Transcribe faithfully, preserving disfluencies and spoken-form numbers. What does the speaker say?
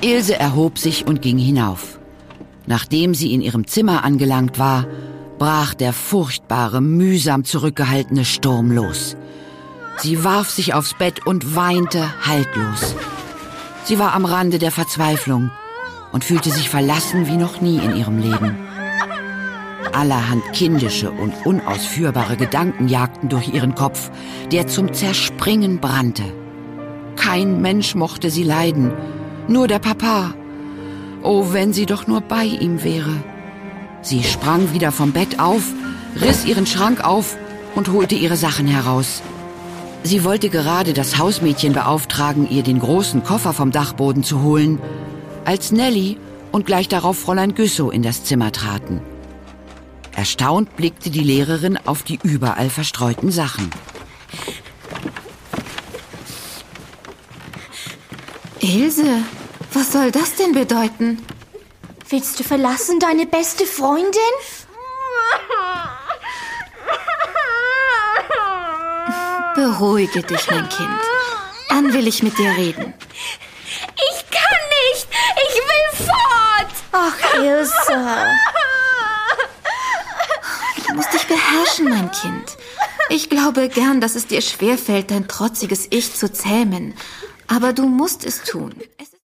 Ilse erhob sich und ging hinauf. Nachdem sie in ihrem Zimmer angelangt war, brach der furchtbare, mühsam zurückgehaltene Sturm los. Sie warf sich aufs Bett und weinte haltlos. Sie war am Rande der Verzweiflung und fühlte sich verlassen wie noch nie in ihrem Leben. Allerhand kindische und unausführbare Gedanken jagten durch ihren Kopf, der zum Zerspringen brannte. Kein Mensch mochte sie leiden, nur der Papa. Oh, wenn sie doch nur bei ihm wäre. Sie sprang wieder vom Bett auf, riss ihren Schrank auf und holte ihre Sachen heraus. Sie wollte gerade das Hausmädchen beauftragen, ihr den großen Koffer vom Dachboden zu holen, als Nelly und gleich darauf Fräulein Güssow in das Zimmer traten. Erstaunt blickte die Lehrerin auf die überall verstreuten Sachen. Ilse, was soll das denn bedeuten? Willst du verlassen, deine beste Freundin? Beruhige dich, mein Kind. Dann will ich mit dir reden. Ich kann nicht! Ich will fort! Ach, Ilse. Du musst dich beherrschen, mein Kind. Ich glaube gern, dass es dir schwerfällt, dein trotziges Ich zu zähmen. Aber du musst es tun.